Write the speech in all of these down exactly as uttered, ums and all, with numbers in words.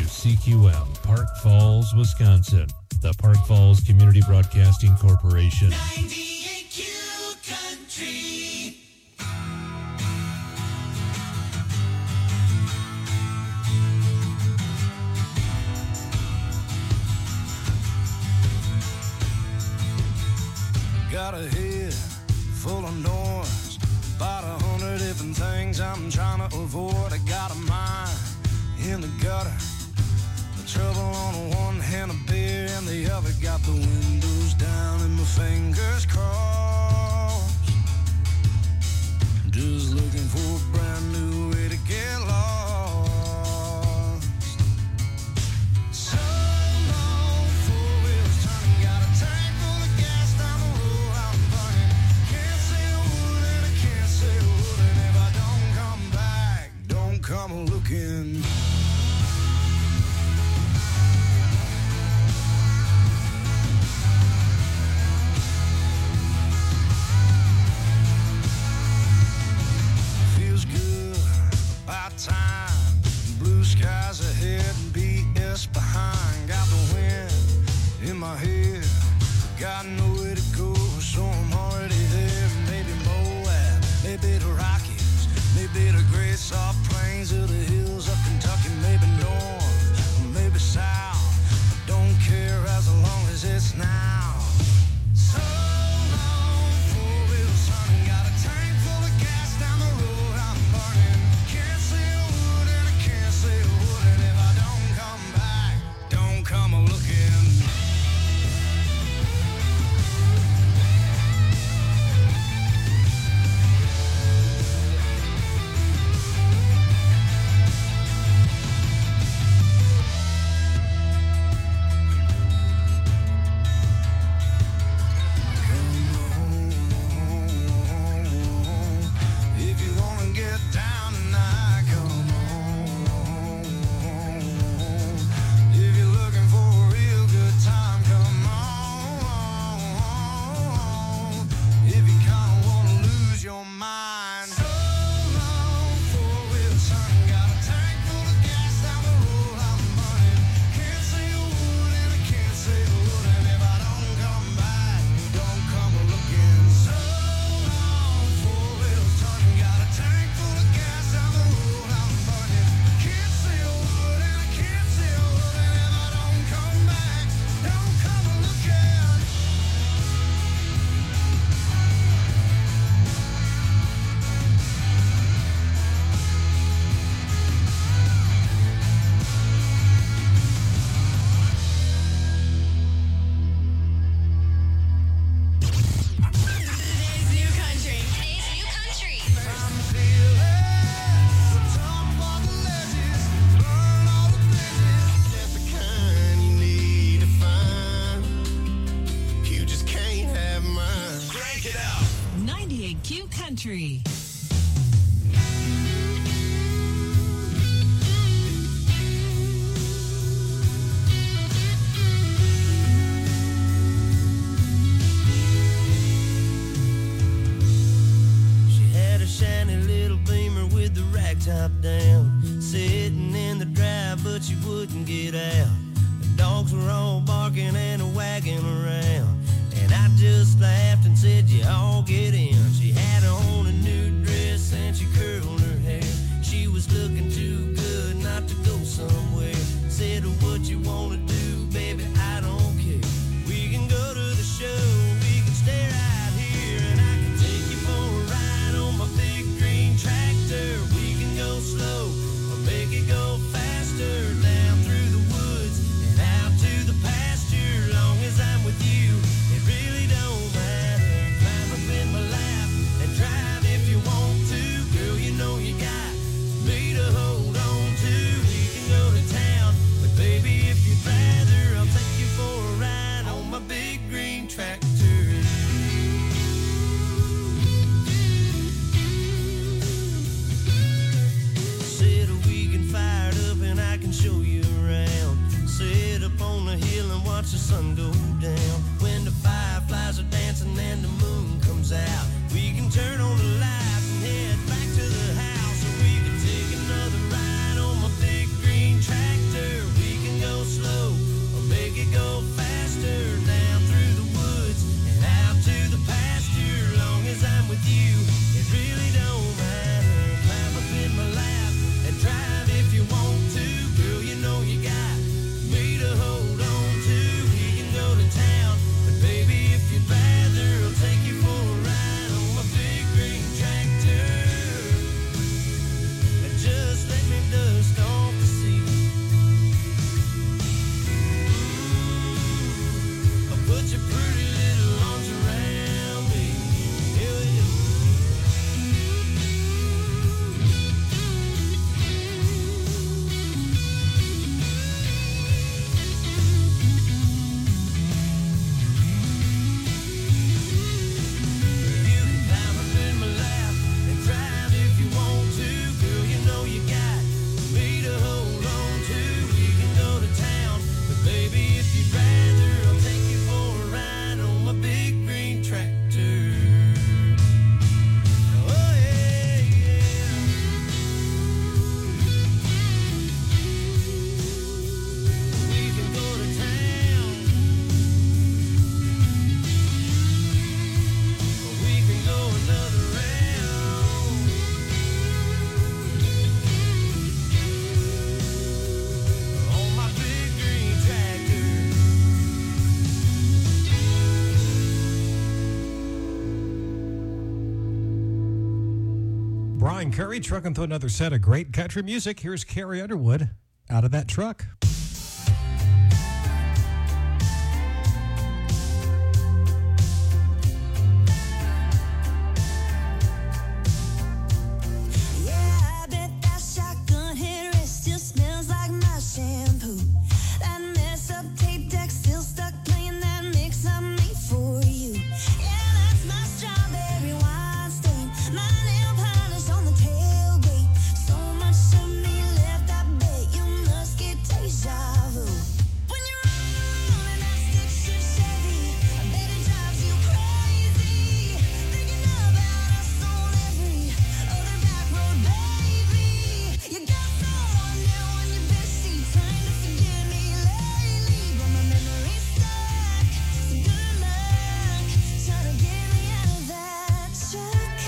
C Q M, Park Falls, Wisconsin. The Park Falls Community Broadcasting Corporation. ninety-eight Q Country. Got a head full of noise, about a hundred different things I'm trying to avoid. I got a mind in the gutter, the trouble on the one hand, a beer in the other. Got the windows down and my fingers crossed, just looking for a brand new way to get lost. So long, four wheels turning, got a tank full of gas down the road I'm burning. Can't say a word and I can't say a word, and if I don't come back, don't come looking. Time, blue skies ahead and B S behind. Got the wind in my head, got nowhere to go, so I'm already there. Maybe Moab, maybe the Rockies, maybe the great soft plains of the hills of Kentucky. Maybe north, maybe south, I don't care as long as it's now. So long, four wheels turning, got a tank full of gas down the road I'm burning. Can't say a word and I can't say a word, and if I don't come back, don't come a looking. If you wanna get down tonight, come on. If you're looking for a real good time, come on. If you kinda wanna lose your mind, so long, four wheels turning, got a tank full of gas down the road I'm burning. Can't say a word and I can't say a word, and if I don't come back, don't come a looking. So long, four wheels turning, got a tank full of gas down the road I'm burning. Can't say a word and I can't say a word, and if I don't come back, don't come a looking. Today's New Country. Today's New Country. I'm feeling the top of the ledges, burn all the bridges. Just the kind you need to find. You just can't have mine. Crank it out. ninety-eight Q Country. She had a shiny little Beamer with the rack top down, sitting in the drive, but she wouldn't get out. The dogs were all barking and a wagging around, and I just laughed and said, "You all get in." She had on a new dress and she curled her hair. She was looking too good not to go somewhere. Said, "What you wanna do, baby? I don't care. We can go to the show, we can stay right here, and I can take you for a ride on my big green tractor. We can go slow or make it go faster, down through the woods and out to the pasture. Long as I'm with you, it really don't matter. Climb up in my lap and drive if you want to. Girl, you know you got me to hold on to. We can go to town, but baby, if you'd rather, I'll take you for a ride on my big green tractor. Said we can fire it up and I can show you around. Sit up on the hill and watch the sun go down. When the fireflies are dancing and the moon comes out, we can turn on the lights and head back to the house. Or we can take another ride on my big green tractor. We Brian Curry trucking through another set of great country music. Here's Carrie Underwood, Out of That Truck. Yeah, I bet that shotgun headrest still smells like my shampoo. That messed up tape deck still stuck playing that mix I made for you. Yeah, that's my strawberry wine stain, my nail polish on the tailgate. So much of me left, I bet you must get deja vu. When you're rolling that stick shift Chevy, I bet it drives you crazy. Thinking about us on every other back road, baby. You got someone new on your bed sheet trying to forget me lately, but my memory's stuck. So good luck trying to get me out of that truck.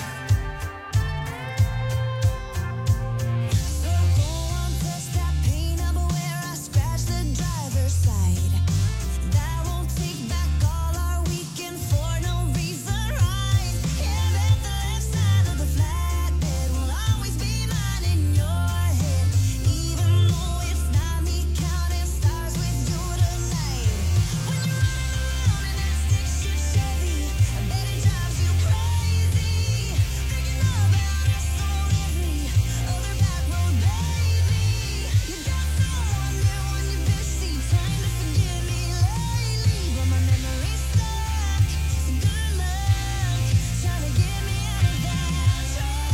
So go on, touch that paint up where I scratched the driver's side. That won't take back all our weekend for no reason, right? Yeah, bet the left side of the flatbed will always be mine in your head, even though it's not me counting stars with you tonight. When you're around in that stick shift Chevy, I bet it drives you crazy. Thinking about us on every other back road, baby. You got someone new on your bed sheet trying to forget me lately, but my memory's stuck. So good luck trying to get me out of that truck.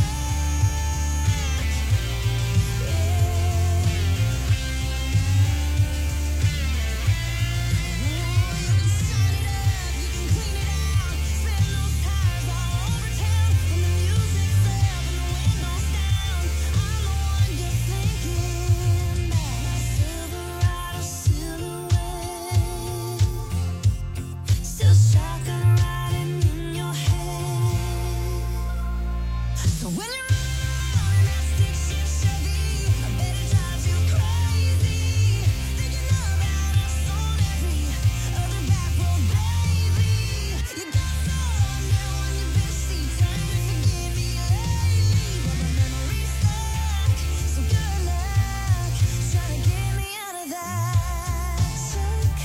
You can shine it up, you can clean it out, spin those tires all over town. When the music's up and the window's down, I'm the one you're thinking about. My Silverado silhouette, still shotgun riding in your head. So when you're rolling that stick shift Chevy, I bet it drives you crazy. Thinking about us on every other back road, baby. You got someone new on your bed sheet trying to forget me lately, but my memory's stuck. So good luck trying to get me out of that truck.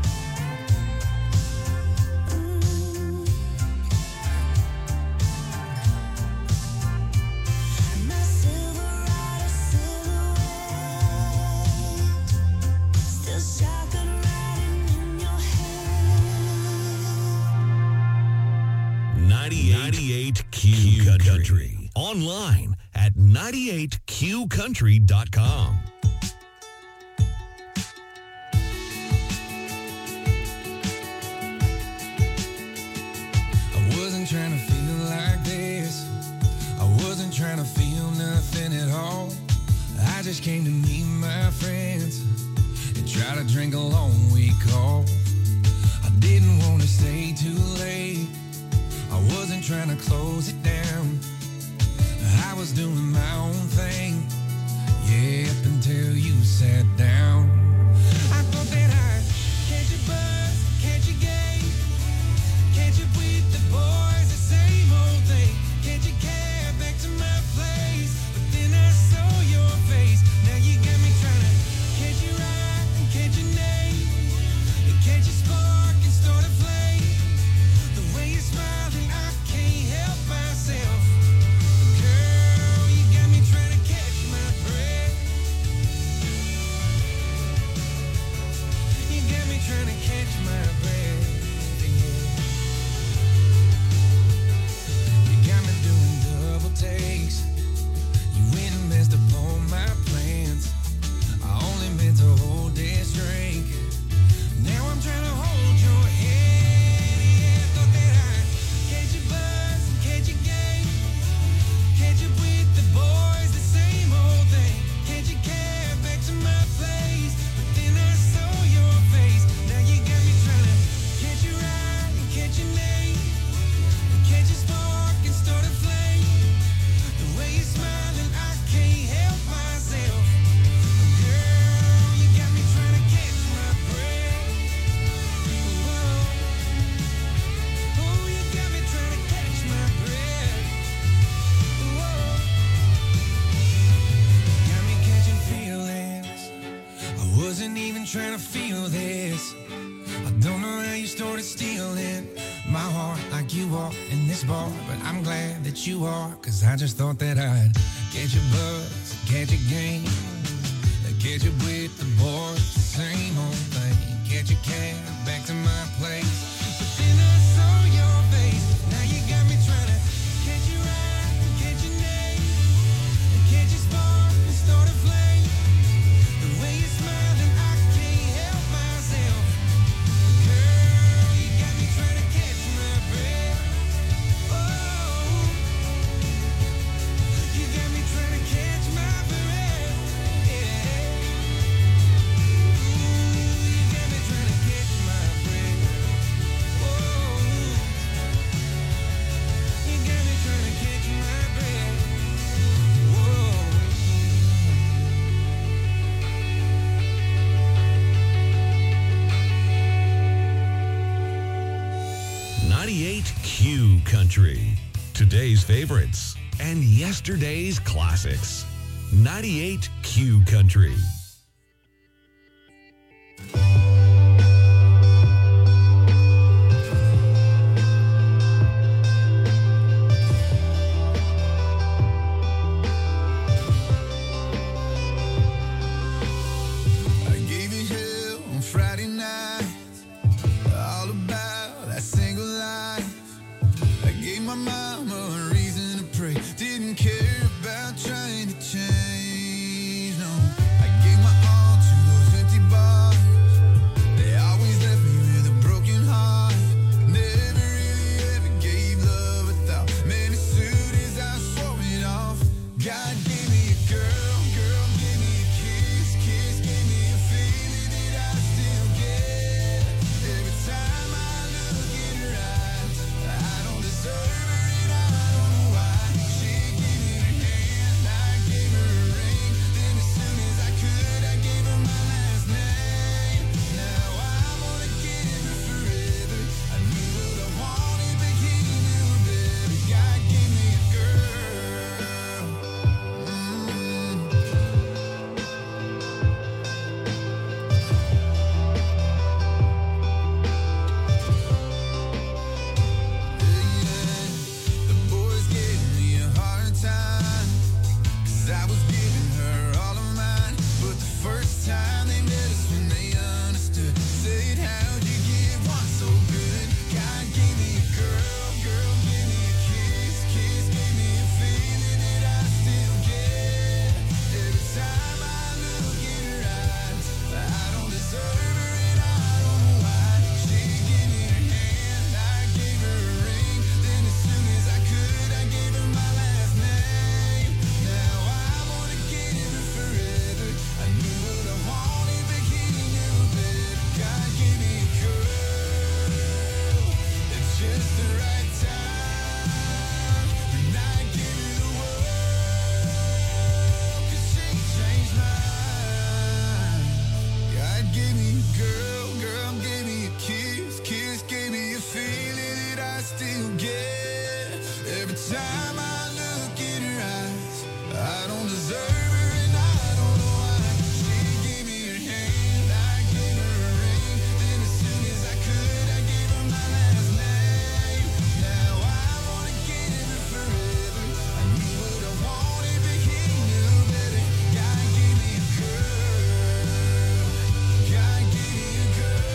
Mm. My Silverado silhouette, still shotgun riding in your head. ninety-eight Q Country. Online at ninety-eight q country dot com. I wasn't trying to feel like this. I wasn't trying to feel nothing at all. I just came to meet my friends and try to drink a long week off. I didn't want to stay too late. I wasn't trying to close it down. I was doing my own thing, yeah, up until you sat down. I thought that I'd catch a buzz, catch a game. Catch up with the boys, the same old thing. Catch a cab back to my place, but then I saw your face. Now you got me trying to catch your eye and catch your name, and catch a spark and start a flame. The way you're smiling, I can't help myself. Girl, you got me trying to catch my breath. walk in this bar, but I'm glad that you are, cause I just thought that I'd get your buzz, get your game, get you with the boys, same old thing, get your cab back to my place, but then I saw your face, now you got me trying to catch your eye, catch your name, catch your spark and start a flame, the way you smile and I can't help myself, girl, you got me trying to catch my breath, oh, you got me trying to catch my breath, yeah, ooh, you got me trying to catch my breath, oh, you got me trying to catch my breath, whoa. ninety-eight Q Country. Today's favorites and yesterday's classics. ninety-eight Q Country. I gave you hell on Friday night, all about that single life. I gave my mama a reason to pray, didn't care about trying to change, no. I gave my all to those empty bars, they always left me with a broken heart. Never really ever gave love a thought, man, as soon as I swore it off, God gave me a girl, girl gave me a kiss, kiss gave me a feeling that I still get. Every time I look in her eyes, I don't deserve her and I don't know why. She gave me her hand, I gave her a ring, then as soon as I could, I gave her my last name. Now I wanna give her forever. I knew what I wanted, but he knew better. God gave me a girl. Mm. The boys gave me a hard time, cause I was giving her all of mine. But the first time they met us when they understood, said, how'd you get one so good? God gave me a girl, girl gave me a kiss, kiss gave me a feeling that I still get. Every time I look in her eyes, I don't deserve her and I don't know why. She gave me her hand, I gave her a ring, then as soon as I could, I gave her my last name. Now I wanna give her forever. I knew what I wanted, but he knew better. God gave me a girl at just the right time, and I give her the world, 'cause she changed my mind. God gave me a girl, girl gave me a kiss, kiss gave me a feeling that I still get. Every time I look in her eyes, I don't deserve her and I don't know why. She gave me her hand, I gave her a ring, then as soon as I could, I gave her my last name. Now I wanna give her forever. I knew what I wanted, but he knew better. God gave me a girl, God gave me a girl.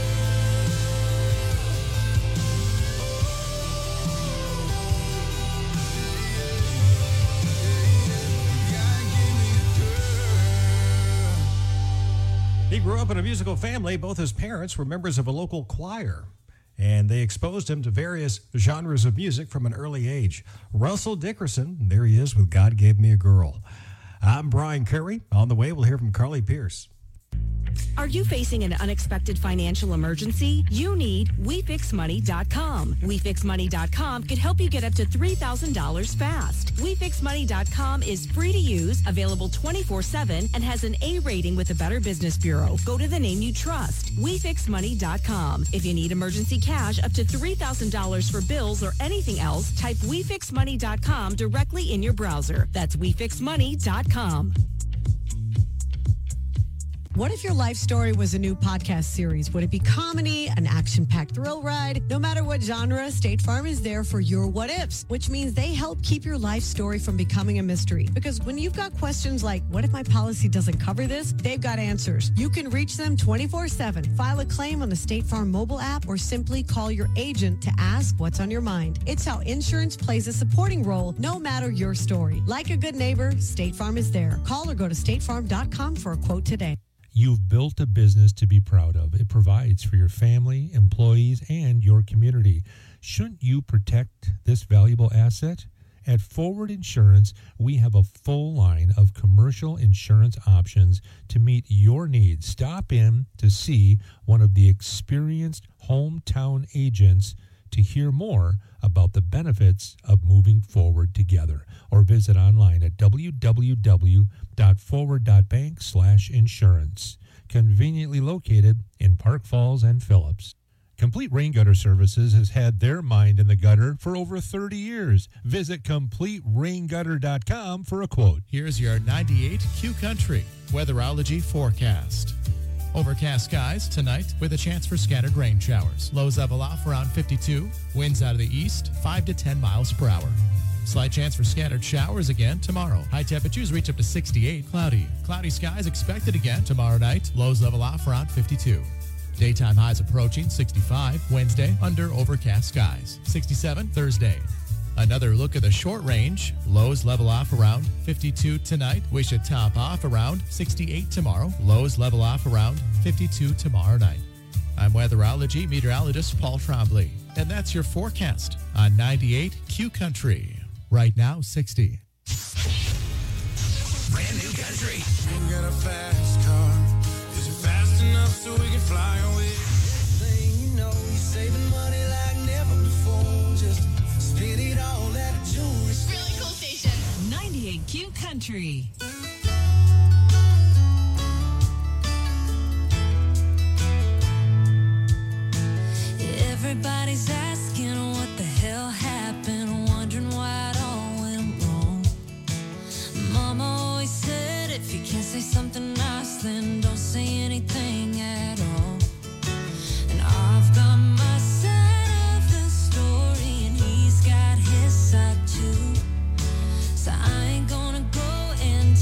He grew up in a musical family. Both his parents were members of a local choir, and they exposed him to various genres of music from an early age. Russell Dickerson, there he is with God Gave Me a Girl. I'm Brian Curry. On the way, we'll hear from Carly Pierce. Are you facing an unexpected financial emergency? You need we fix money dot com. we fix money dot com could help you get up to three thousand dollars fast. we fix money dot com is free to use, available twenty-four seven, and has an A rating with the Better Business Bureau. Go to the name you trust, we fix money dot com. If you need emergency cash up to three thousand dollars for bills or anything else, type we fix money dot com directly in your browser. That's we fix money dot com. What if your life story was a new podcast series? Would it be comedy, an action-packed thrill ride? No matter what genre, State Farm is there for your what ifs, which means they help keep your life story from becoming a mystery. Because when you've got questions like, what if my policy doesn't cover this? They've got answers. You can reach them twenty-four seven. File a claim on the State Farm mobile app or simply call your agent to ask what's on your mind. It's how insurance plays a supporting role no matter your story. Like a good neighbor, State Farm is there. Call or go to state farm dot com for a quote today. You've built a business to be proud of. It provides for your family, employees, and your community. Shouldn't you protect this valuable asset? At Forward Insurance, we have a full line of commercial insurance options to meet your needs. Stop in to see one of the experienced hometown agents to hear more about the benefits of moving forward together, or visit online at w w w dot forward dot bank slash insurance. Conveniently located in Park Falls and Phillips. Complete Rain Gutter Services has had their mind in the gutter for over thirty years. Visit complete rain gutter dot com for a quote. Here's your ninety-eight Q Country Weatherology forecast. Overcast skies tonight with a chance for scattered rain showers. Lows level off around fifty-two. Winds out of the east, five to ten miles per hour. Slight chance for scattered showers again tomorrow. High temperatures reach up to sixty-eight. Cloudy. Cloudy skies expected again tomorrow night. Lows level off around fifty-two. Daytime highs approaching sixty-five. Wednesday, under overcast skies. sixty-seven Thursday. Another look at the short range. Lows level off around fifty-two tonight. We should top off around sixty-eight tomorrow. Lows level off around fifty-two tomorrow night. I'm weatherology meteorologist Paul Trombley, and that's your forecast on ninety-eight Q Country. Right now, sixty. Brand new country. You got a fast car. Is it fast enough so we can fly away? Thing you know, you're saving money like never before. Just spend it all at a jewelry store. Really cool station. ninety-eight Q Country. Everybody's asking what the hell happened, wondering why it all went wrong. Mama always said if you can't say something nice, then don't say anything at all. And I've got my side of the story, and he's got his side too. So I ain't gonna go and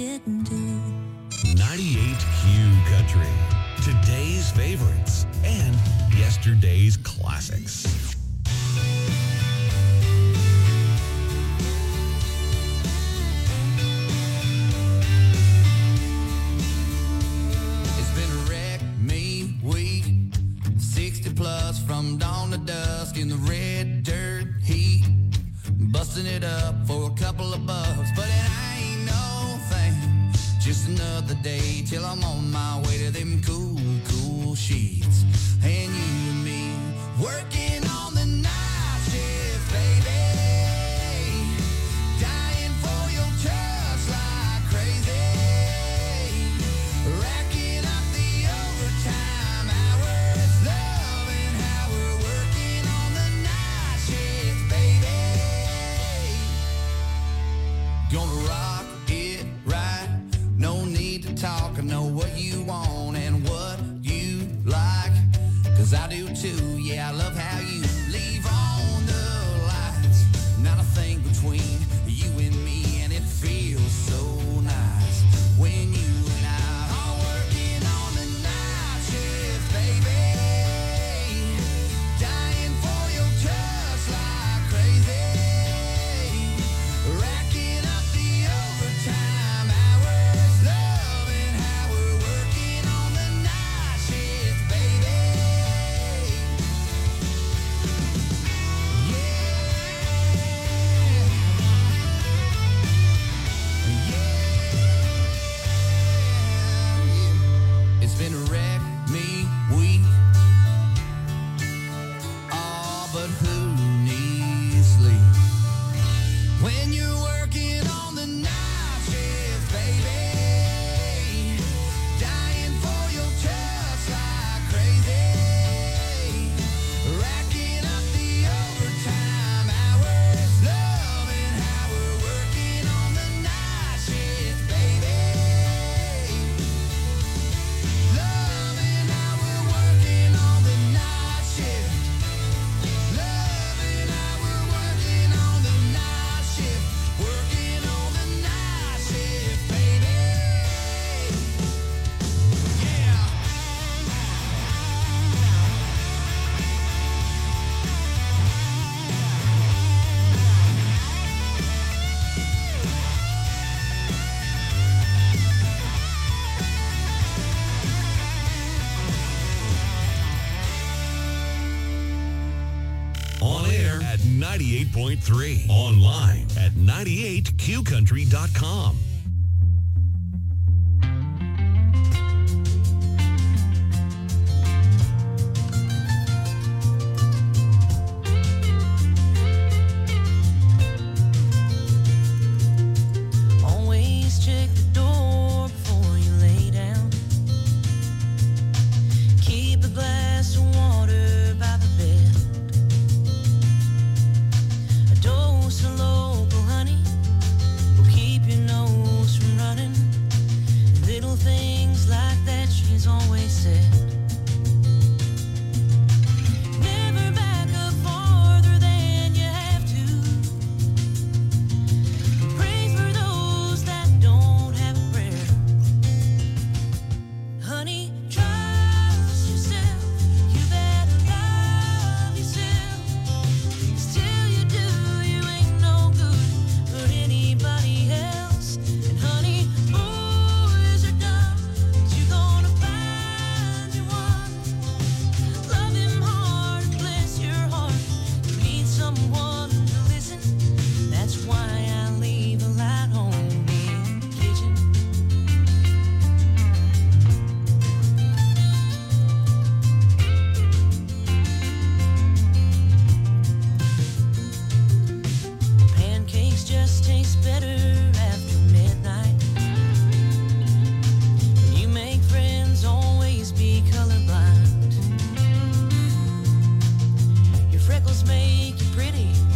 didn't do. ninety-eight Q Country. Today's favorites and yesterday's classics. It's been a wreck, me, week, sixty plus from dawn to dusk in the red dirt heat, busting it up for a couple of bucks, but it ain't no thing. Just another day till I'm on my way to them cool, cool sheets. And you and me working on the night shift, baby. Dying for your touch like crazy. Racking up the overtime hours. Loving how we're working on the night shift, baby. Gonna rock it right. No need to talk, I know what you want and what you like, cause I do too, yeah, I love how you leave on the lights. Not a thing between you and me, and it feels so nice when you and I are working on the night shift, baby. Dying for your touch like crazy. Racking up the overtime hours. Loving how we're working on the night shift, baby. Yeah. It's been a wreck, me, week. Oh, but who needs sleep when you're working on the night shift, baby? Dying for your touch like crazy. Racking up the overtime hours. Loving how we're working on the night shift, baby. Loving how we're working on the night shift. Loving how we're working on the night shift. Working on the night shift, baby. Yeah. On air at ninety-eight point three. Online at ninety-eight Q country dot com. Always check the door before you lay down. Keep a glass of water by the bed. A dose of local honey will keep your nose from running. Little things like that she's always said. Never back up farther than you have to. Pray for those that don't have a prayer. Honey, trust yourself. You better love yourself. 'Cause till you do, you ain't no good for anybody else. And honey, boys are dumb, but you gonna find you one. Love him hard, bless your heart. You need someone to listen. That's why I leave a light on in the kitchen. Pancakes just taste better after midnight. When you make friends, always be colorblind. Your freckles make you pretty,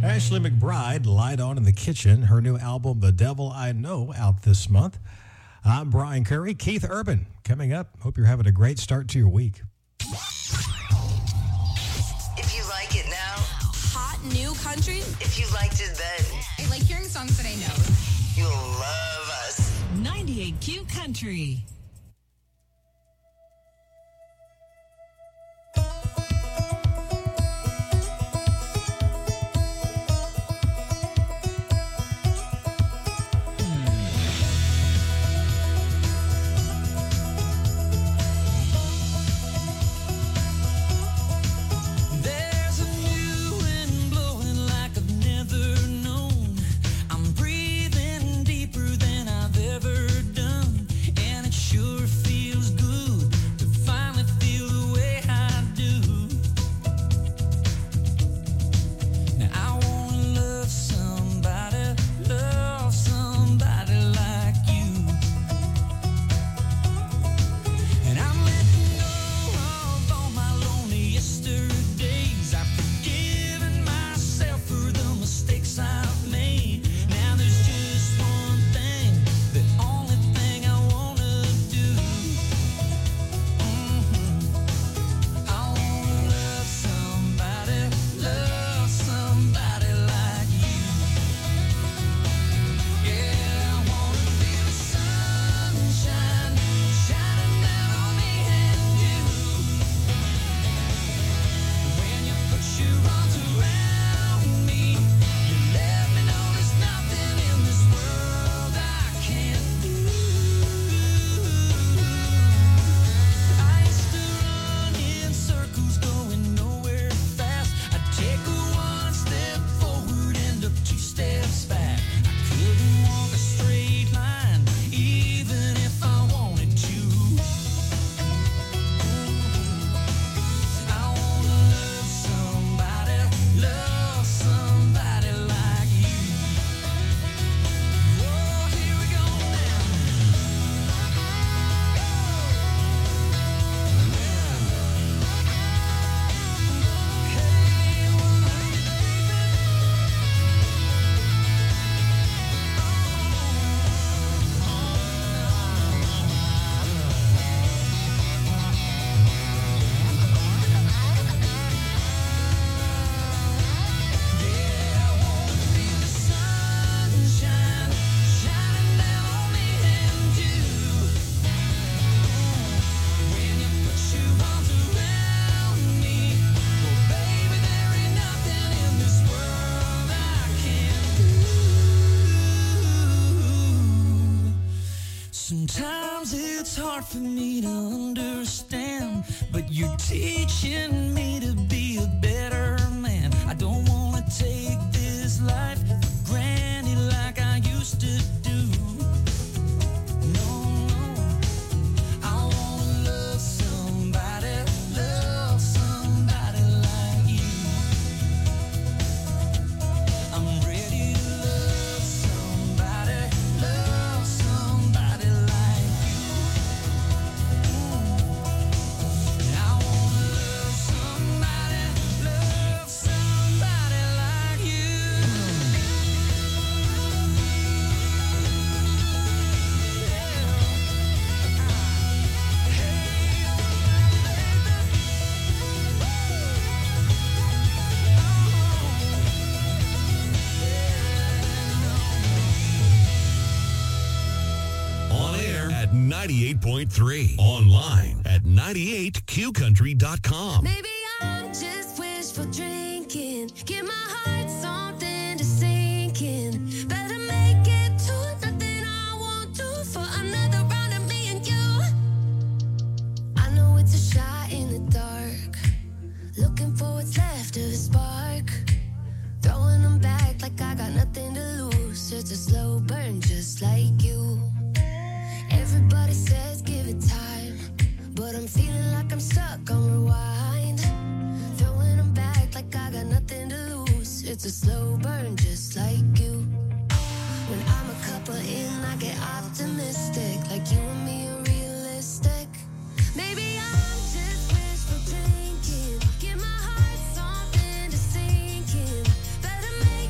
Ashley McBride, Light On in the Kitchen, her new album, The Devil I Know, out this month. I'm Brian Curry. Keith Urban coming up. Hope you're having a great start to your week. If you like it now, hot new country. If you liked it then, I like hearing songs that I know. You'll love us. ninety-eight Q Country. There's a new wind blowing like I've never known. I'm breathing deeper than I've ever done, and it sure feels good to finally feel the way I do. Now I wanna love somebody, love somebody like you, and I'm letting go of all my lonely yesterdays. I've forgiven myself for the mistakes I've made. Now there's just one thing, the only thing I wanna do. Mhm. I wanna love somebody, love somebody like you. Yeah, I wanna feel the sunshine shining down on me and you. When you put your arms around me, you let me know there's nothing in this world I can't do. I used to run in circles going nowhere fast. I'd take a one step forward, end up two steps back. I couldn't walk a straight line, even if I wanted to. I wanna love somebody, love somebody like you. Oh, here we go now. Sunshine shining down on me and you. When you put your arms around me, well, baby, there ain't nothing in this world I can't do. Sometimes it's hard for me to understand, but you're teaching me to be a better man. I don't want to take this life for granted like I used to do. No, no. I want to love somebody, love somebody like you. I'm ready to love somebody, love somebody like you. I wanna love somebody, love somebody like you. On air at ninety-eight point three. Online at ninety-eight Q country dot com. Maybe I'm just wishful drinking. Give my heart something to sink in. Better make it to nothing I won't do for another round of me and you. I know it's a shot in the dark. Looking for what's left of a spark. Throwing them back like I got nothing to lose. It's a slow burn just like you. Everybody says give it time, but I'm feeling like I'm stuck on rewind. Throwing them back like I got nothing to lose. It's a slow burn just like you. When I'm a couple in, I get optimistic. Like you and me are realistic. Maybe I'm just wishful drinking. Give my heart something to sink in. Better make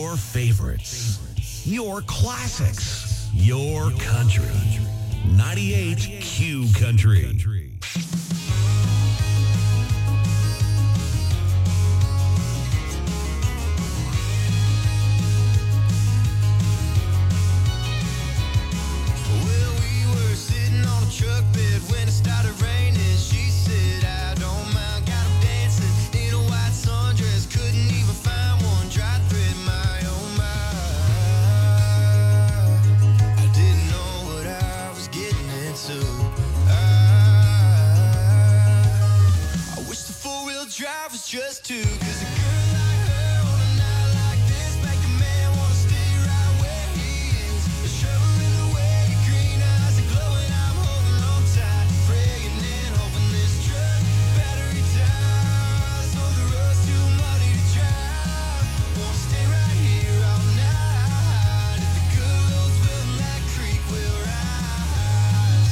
Your favorites. Your classics. Your country. ninety-eight Q Country. Well, we were sitting on a truck bed when it started raining. She said, I don't mind, got 'em dancing in a white sundress. Couldn't even find one dry thread, my oh my. I didn't know what I was getting into. I, I wish the four-wheel drive was just two, 'cause a girl like her on a night like this make a man wanna stay right where he is. A shovel in the way, your green eyes are glowing. I'm holding on tight, praying and hoping this truck battery dies. So the road's too muddy to drive. Wanna stay right here all night. If the good Lord's willing, that creek will rise.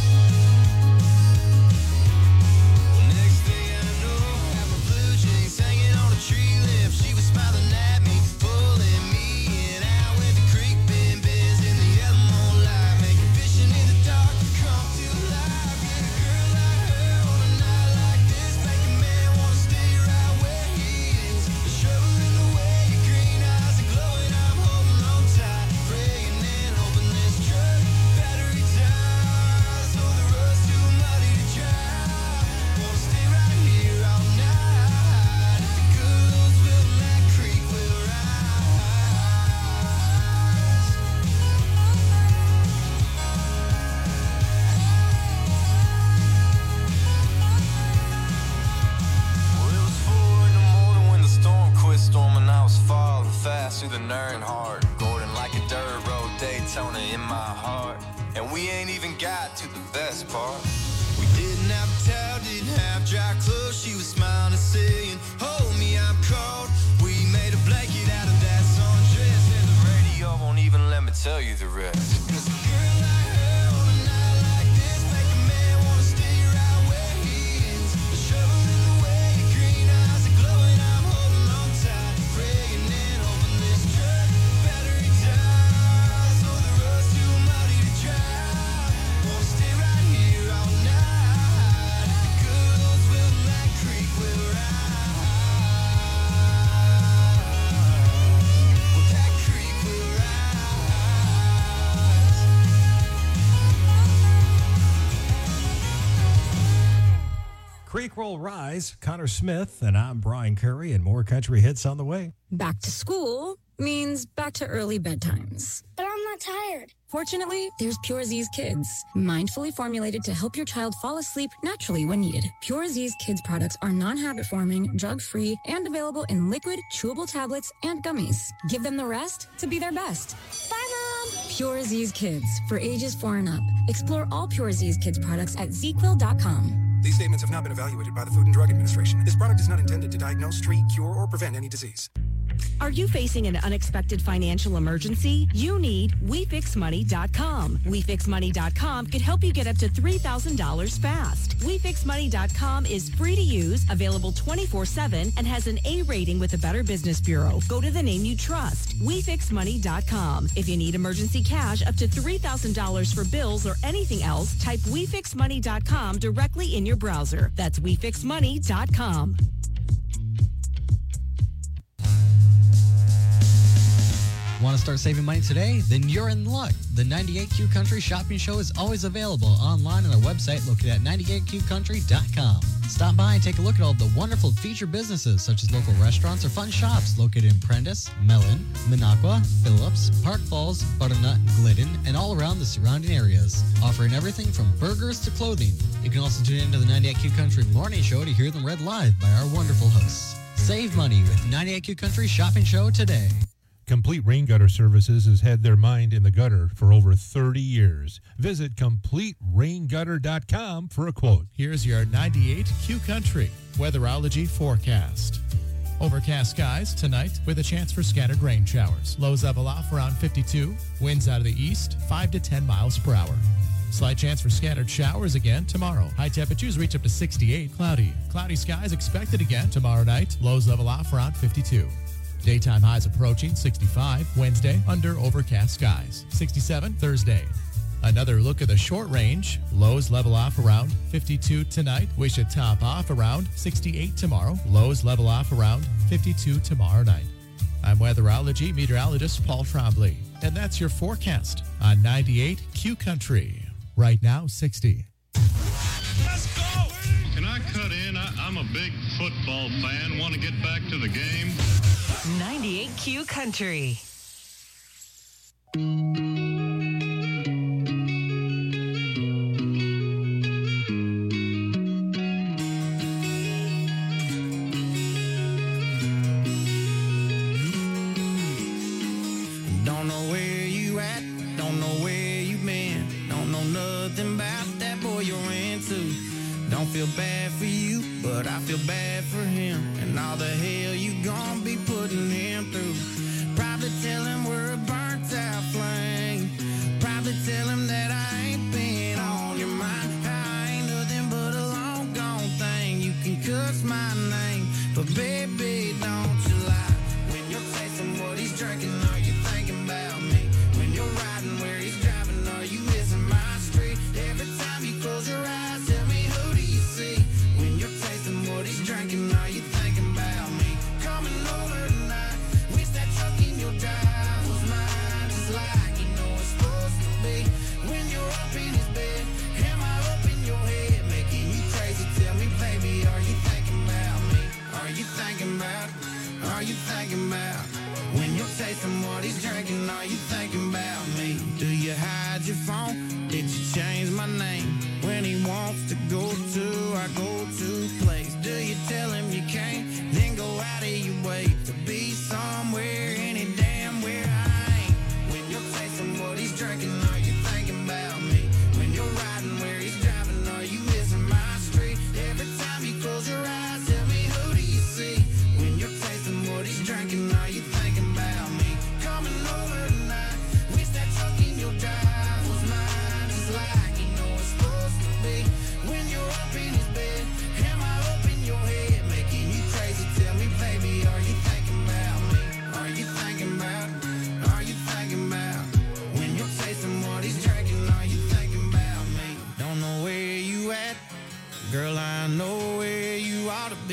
Well, next thing I know, I have my blue jeans hanging on a tree limb. She was smiling at me, pulling me in. Out with the creek bend bends in the yellow moonlight, making vision in the dark come to life. Yeah, a girl like her on a night like this make a man wanna stay right where he is. A shovel in the way, your green eyes are glowing. I'm holding on tight, praying and hoping this truck battery dies. So the road's too muddy to drive. Wanna stay right here all night. If the good Lord's willing, that creek will rise. Well, it was four in the morning when the storm quit storming. I was falling fast through the Nern heart, Gordon like a dirt road Daytona in my heart. And we ain't even got to the best part. We didn't have a towel, didn't have dry clothes. She was smiling and saying, hold me, I'm cold. We made a blanket out of that sundress, and the radio won't even let me tell you the rest. 'Cause a girl like her on a night like this make a man wanna stay right where he is. A shovel in the way, your green eyes are glowing. I'm holding on tight, praying and hoping this truck battery dies. So the road's too muddy to drive. Wanna stay right here all night. If the good Lord's willing, that creek will rise. Well, that creek will rise. Creek Roll Rise, Connor Smith, and I'm Brian Curry, and more country hits on the way. Back to school means back to early bedtimes. But I'm not tired. Fortunately, there's Pure Z's Kids, mindfully formulated to help your child fall asleep naturally when needed. Pure Z's Kids products are non-habit forming, drug-free, and available in liquid, chewable tablets and gummies. Give them the rest to be their best. Bye, Mom. Pure Z's Kids, for ages four and up. Explore all Pure Z's Kids products at z quill dot com. These statements have not been evaluated by the Food and Drug Administration. This product is not intended to diagnose, treat, cure, or prevent any disease. Are you facing an unexpected financial emergency? You need we fix money dot com. we fix money dot com could help you get up to three thousand dollars fast. we fix money dot com is free to use, available twenty-four seven, and has an A rating with the Better Business Bureau. Go to the name you trust, we fix money dot com. If you need emergency cash up to three thousand dollars for bills or anything else, type we fix money dot com directly in your browser. That's we fix money dot com. Want to start saving money today? Then you're in luck. The ninety-eight Q Country Shopping Show is always available online on our website located at ninety-eight q country dot com. Stop by and take a look at all the wonderful featured businesses such as local restaurants or fun shops located in Prentice, Mellon, Minocqua, Phillips, Park Falls, Butternut, Glidden, and all around the surrounding areas, offering everything from burgers to clothing. You can also tune into the ninety-eight Q Country Morning Show to hear them read live by our wonderful hosts. Save money with ninety-eight Q Country Shopping Show today. Complete Rain Gutter Services has had their mind in the gutter for over thirty years. Visit complete rain gutter dot com for a quote. Here's your ninety-eight Q Country weatherology forecast. Overcast skies tonight with a chance for scattered rain showers. Lows level off around fifty-two. Winds out of the east, five to ten miles per hour. Slight chance for scattered showers again tomorrow. High temperatures reach up to sixty-eight. Cloudy. Cloudy skies expected again tomorrow night. Lows level off around fifty-two. Daytime highs approaching sixty-five. Wednesday, under overcast skies. sixty-seven Thursday. Another look at the short range. Lows level off around fifty-two tonight. We should top off around sixty-eight tomorrow. Lows level off around fifty-two tomorrow night. I'm weatherology meteorologist Paul Trombley, and that's your forecast on ninety-eight Q Country. Right now, sixty. Let's go! Can I cut in? I, I'm a big football fan. Want to get back to the game? ninety-eight Q Country. Don't know where you at, don't know where you been, don't know nothing about that boy you're into. Don't feel bad for you, but I feel bad for him and all the hell you gon' be putting him through. Probably tell him we're a burnt out flame. Probably tell him that I ain't been on your mind. I ain't nothing but a long gone thing. You can cuss my name, but baby, don't you lie. When you're tasting what he's drinking, are you thinking about me? When you're riding where he's driving, are you missing my street? Every time you close your eyes, tell me who do you see? When you're tasting what he's drinking, are you thinking about me? Coming over tonight, wish that truck in your drive was mine, just like you know it's supposed to be. When you're up in his bed, am I up in your head, making you crazy? Tell me, baby, are you thinking about me? Are you thinking about? Are you thinking about? When you're tasting what he's drinking, are you thinking about me? Do you hide your phone? Did you change my name? When he wants to go to our go-to place, do you tell him you can't? Then go out of your way to be somewhere, any damn where I ain't. When you're tasting what he's drinking, are you thinking about me? When you're riding where he's driving, are you missing my street? Every time you close your eyes, tell me who do you see? When you're tasting what he's drinking, are you thinking about me? Coming over tonight, wish that truck in your drive was mine, just like you know it's supposed to be. When you're up in his bed, am I up in your head, making you crazy? Tell me, baby, are you thinking about me? Are you thinking about? Are you thinking about? When you're tasting what he's drinking, are you thinking about me? Don't know where you at, girl, I know where you ought to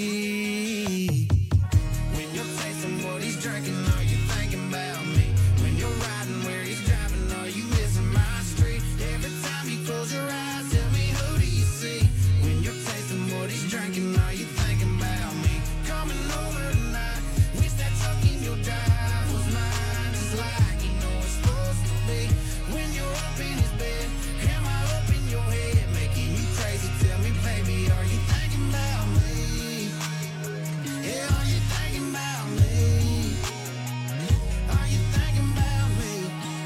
be. When you're tasting what he's drinking, are you thinking about me? When you're riding where he's driving, are you missing my street? Every time you close your eyes, tell me who do you see? When you're tasting what he's drinking, are you thinking about me? Coming over tonight, wish that truck in your drive was mine, just like you know it's supposed to be. When you're up in his bed, am I up in your head, making you crazy? Tell me, baby, are you thinking about me? Yeah, are you thinking about me? Are you thinking about me?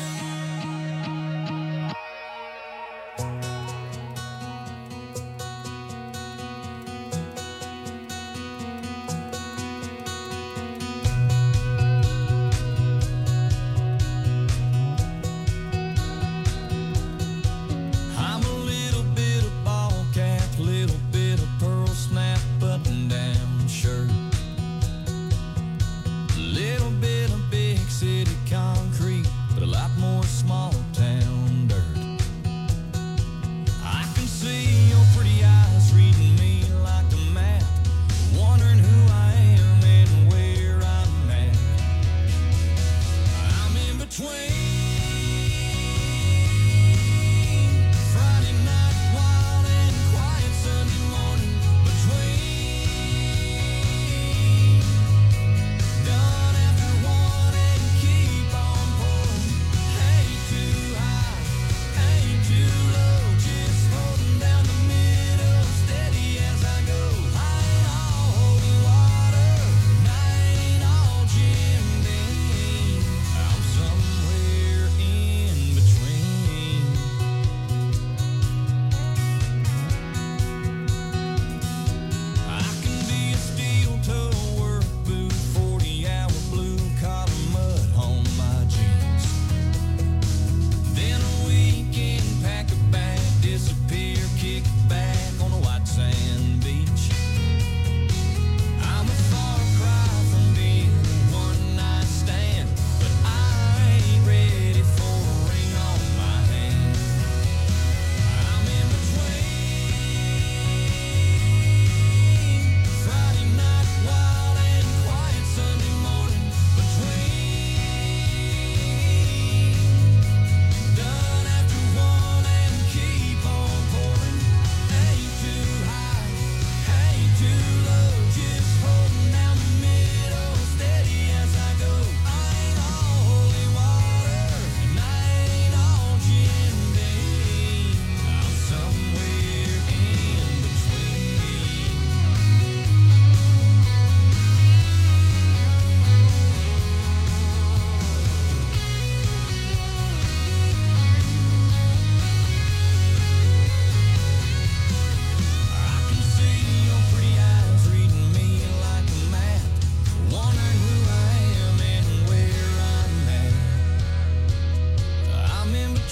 I'm a little bit of ball cap, little bit of pearl snap button down shirt, little bit of big city concrete, but a lot more small town dirt. I can see your pretty eyes reading me like a map, wondering who I am and where I'm at. I'm in between Friday night wild and quiet Sunday morning, between done after one and keep on pouring. Ain't too high, ain't too low, just holding down the middle, steady as I go. I ain't all holy water, and I ain't all Jim Beam. I'm somewhere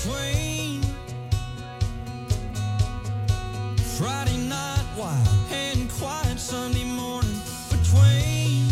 between Friday night wild and quiet Sunday morning between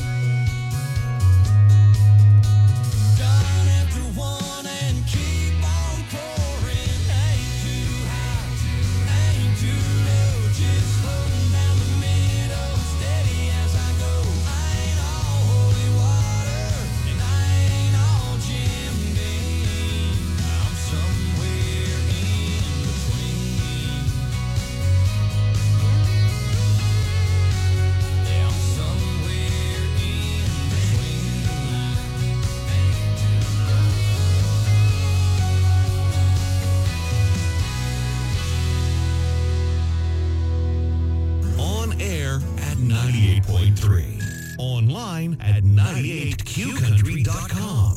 done after one and keep on pouring. Ain't too high, ain't too low, just floating down the middle, steady as I go. I ain't all holy water, and I ain't all Jim Beam. I'm somewhere in between. Yeah, I'm somewhere in On air at ninety-eight point three. Online at ninety-eight q country dot com.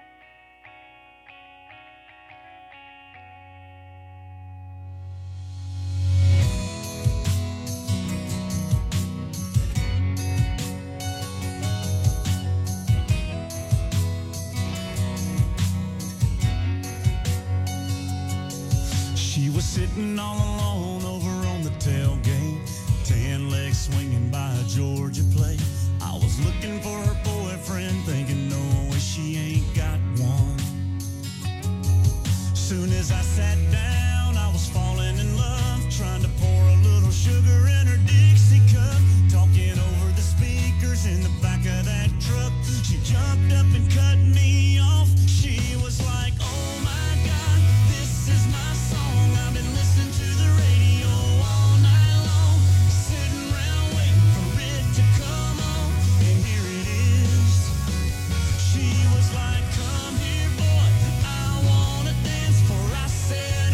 She was sitting all alone over on the tailgate, tan legs swinging by a Georgia plate. I was looking for her boyfriend, thinking no way she ain't got one. Soon as I sat down, I was falling in love, trying to pour a little sugar in her Dixie cup, talking over the speakers in the back of that truck. She jumped up and cut me off. She was like, oh my God, this is my song. I've been listening to the radio all night long, sitting around waiting for it to come on, and here it is. She was like, come here, boy, I wanna dance. For I said,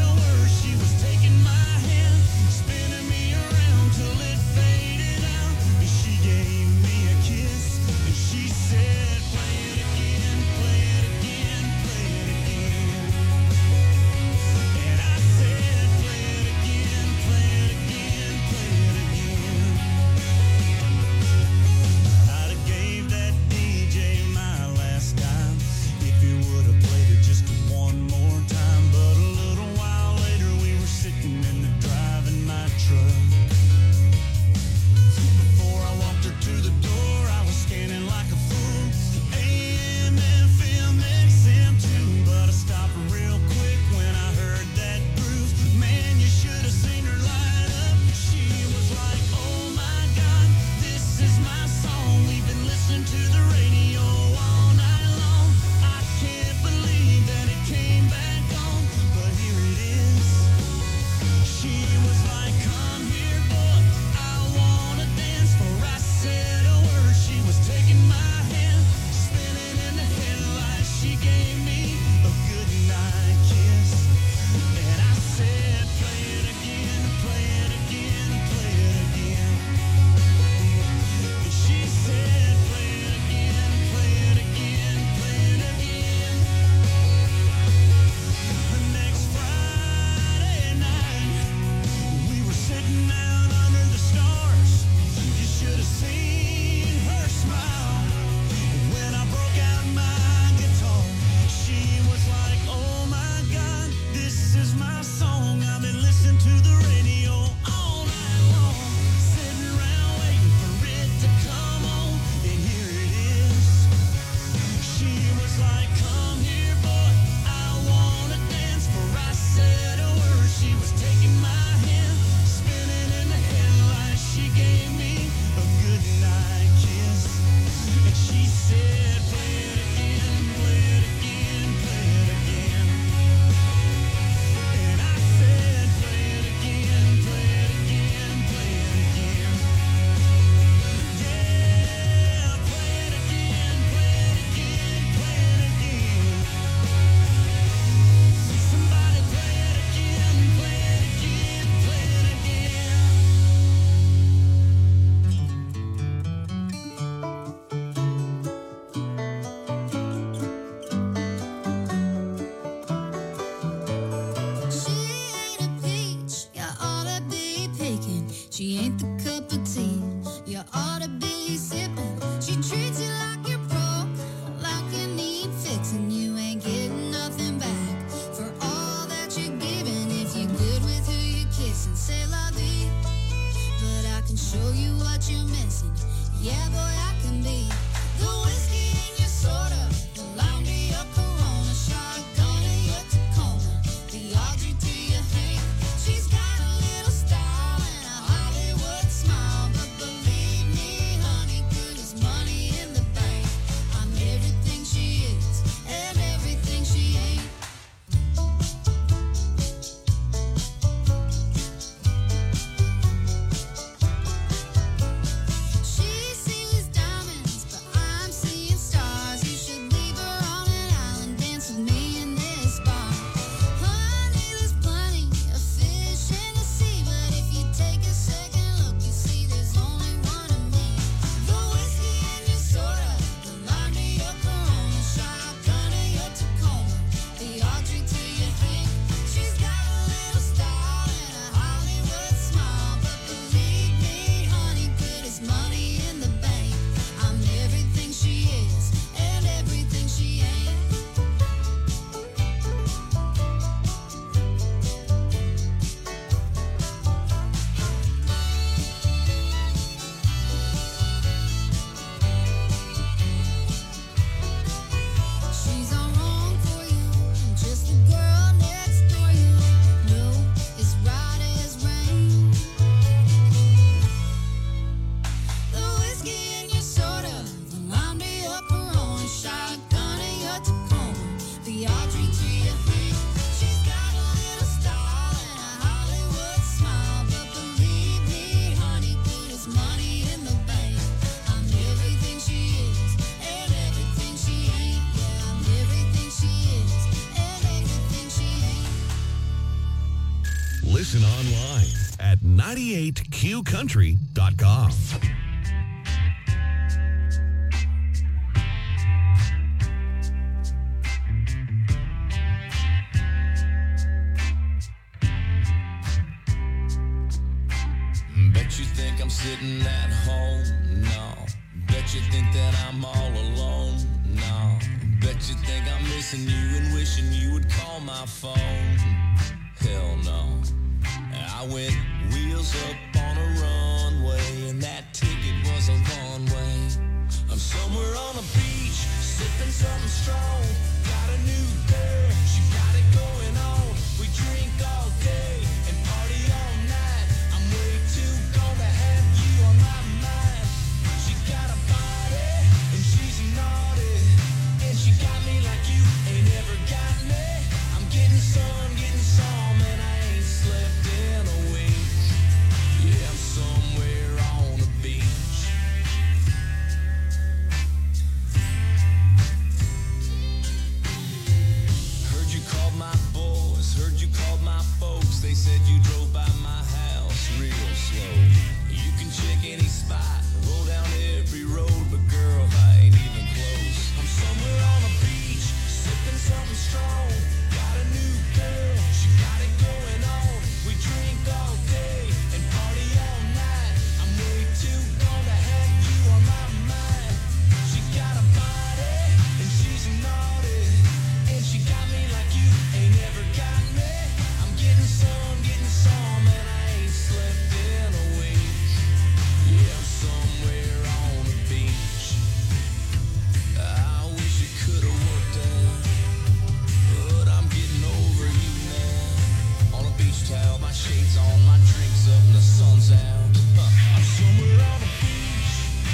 Listen online at ninety-eight Q country dot com. Bet you think I'm sitting at home? No. Bet you think that I'm all alone? No. Bet you think I'm missing you and wishing you would call my phone? Hell no. I went wheels up on a runway, and that ticket was a one way. I'm somewhere on a beach, sipping something strong. Got a new girl, she got it going on. We drink all day and party all night. I'm way too gone to have you on my mind. She got a body and she's naughty, and she got me like you ain't ever got me. I'm getting some, getting some, and I ain't slept in a week. Yeah, I'm somewhere on a beach. Heard you called my boys, heard you called my folks. They said you drove by my house real slow. You can check any spot, roll down every road, but girl, I ain't even close. I'm somewhere on a beach, sipping something strong. Got a new girl, she got it going on. We drink all day and party all night. I'm way too gone to have you on my mind. She got a body and she's naughty, and she got me like you ain't ever got me. I'm getting some, getting some, and I ain't slept in a week. Yeah, I'm somewhere on a beach. I wish it could have worked out, but I'm getting over you now. On a beach towel, my shades on, my drinks up, and the sun's out. Huh. I'm somewhere on a beach.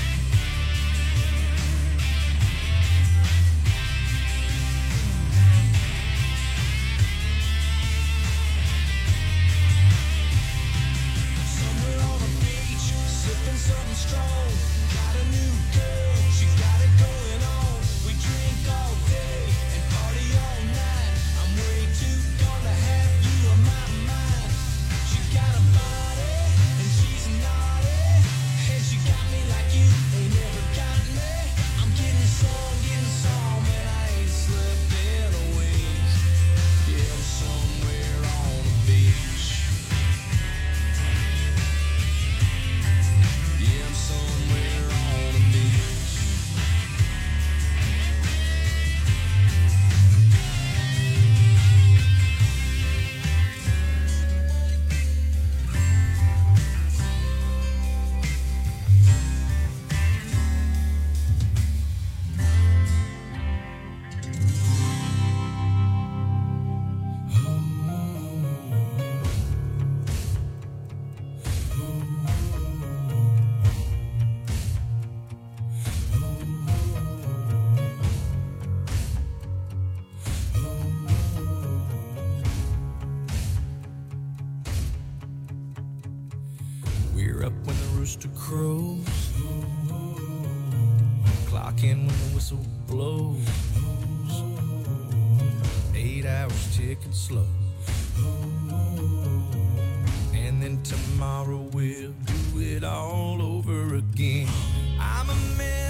Somewhere on a beach, sipping something strong. Got a new girl, she got it going on. We drink all day and party all night. I'm way too gone to have you on my mind. She got a body and she's naughty, and she got me like you ain't never got me. I'm getting some, getting some, and I ain't slept in a week. Yeah, I'm somewhere on a beach. Yeah, I'm somewhere on a beach. We're up when the rooster crows, clock in when the whistle blows. Eight hours ticking slow, and then tomorrow we'll do it all over again. I'm a man.